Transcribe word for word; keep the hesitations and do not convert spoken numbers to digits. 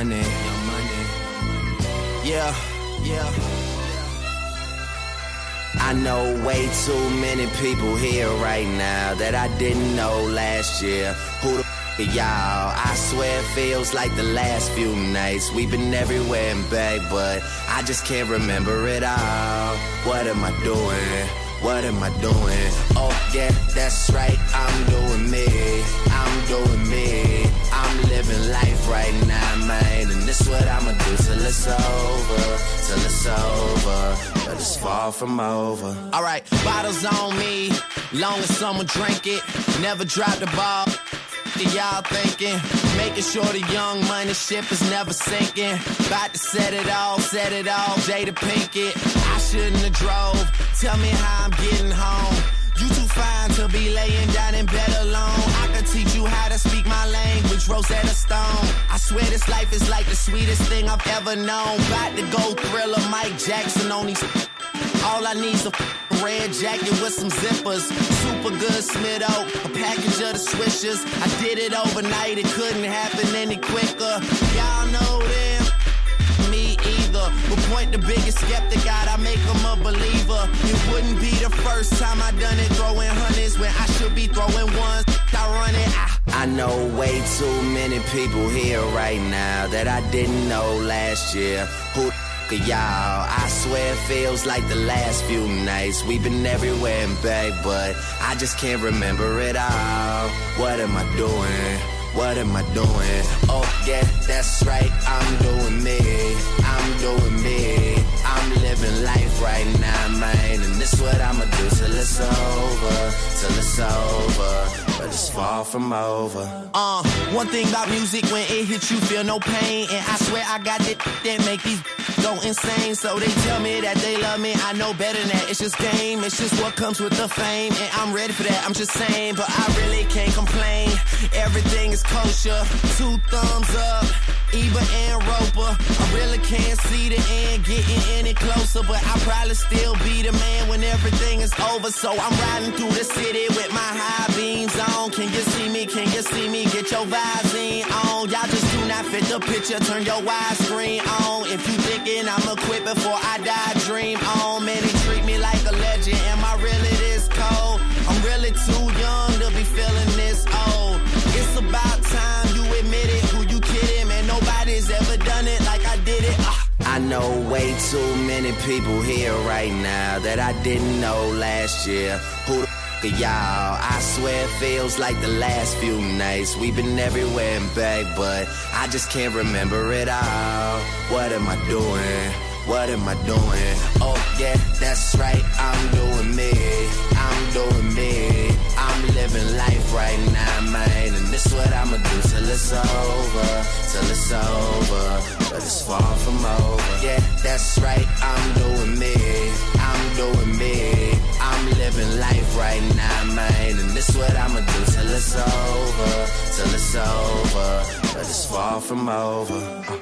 Money, Young Money. Yeah, yeah. I know way too many people here right now that I didn't know last year. Who the f*** are y'all? I swear it feels like the last few nights. We've been everywhere and back, but I just can't remember it all. What am I doing? What am I doing? Oh yeah, that's right, I'm doing me. I'm doing me. I'm living life right now, man. And this what I'ma do till it's over. Till it's over. But it's far from over. Alright, bottles on me. Long as someone drink it. Never drop the ball. Y'all thinking, making sure the Young Money ship is never sinking. About to set it off, set it off, Jada Pinkett. I shouldn't have drove. Tell me how I'm getting home. You too fine to be laying down in bed alone. I can teach you how to speak my language, Rosetta Stone. I swear this life is like the sweetest thing I've ever known. About to go Thriller, Mike Jackson on these. All I need's a red jacket with some zippers. Super good Smith Oak, a package of the Swishers. I did it overnight, it couldn't happen any quicker. Y'all know them, me either. But point the biggest skeptic out, I make them a believer. It wouldn't be the first time I done it, throwing hundreds when I should be throwing ones. I run it. I, I know way too many people here right now that I didn't know last year. Who y'all? I swear it feels like the last few nights. We've been everywhere and back, but I just can't remember it all. What am I doing? What am I doing? Oh yeah, that's right, I'm doing me. I'm doing me. I'm living life right now, man. And this what I'ma do till it's over. Till it's over. But it's far from over. Uh, one thing about music, when it hits you, feel no pain. And I swear I got it that make these go insane. So they tell me that they love me, I know better than that. It's just game, it's just what comes with the fame. And I'm ready for that, I'm just saying. But I really can't complain. Everything is kosher, two thumbs up, Eber and Roper. I really can't see the end getting any closer, but I'll probably still be the man when everything is over. So I'm riding through the city with my high beams on. Can you see me? Can you see me? Get your Visine on. Y'all just do not fit the picture, turn your widescreen on. If you thinking I'ma quit before I die, dream on. Man, they treat me like a legend. Am I really this cold? I'm really too young to be feeling this old. It's about time you admit it. Who you kidding, man? Nobody's ever done it like I did it. Uh. I know way too many people here right now that I didn't know last year. Who the f*** are y'all? I swear it feels like the last few nights. We've been everywhere and back, but I just can't remember it all. What am I doing? What am I doing? Oh yeah, that's right, I'm doing me. I'm doing me. I'm living life right now, man. And this what I'ma do till it's over. Till it's over. But it's far from over. Yeah, that's right, I'm doing me. I'm doing me. I'm living life right now, man. And this what I'ma do till it's over. Till it's over. But it's far from over.